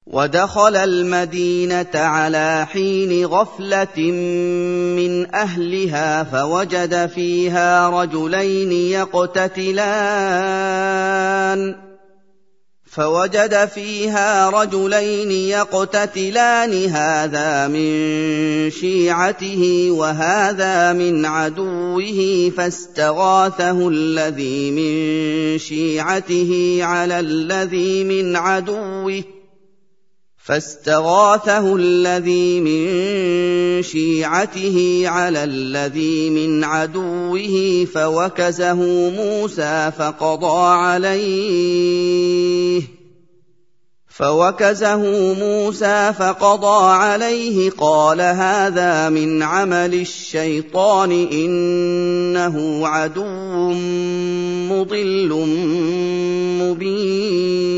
وَدَخَلَ الْمَدِينَةَ عَلَىٰ حِينِ غَفْلَةٍ مِّنْ أَهْلِهَا فَوَجَدَ فِيهَا رَجُلَيْنِ يَقْتَتِلَانِ هَٰذَا مِن شِيعَتِهِ وَهَٰذَا مِنْ عَدُوِّهِ فَاسْتَغَاثَهُ الَّذِي مِن شِيعَتِهِ عَلَى الَّذِي مِنْ عَدُوِّهِ فَوَكَزَهُ مُوسَىٰ فَقَضَىٰ عَلَيْهِ قَالَ هَٰذَا مِنْ عَمَلِ الشَّيْطَانِ ۖ إِنَّهُ عَدُوٌّ مُّضِلٌّ مُّبِينٌ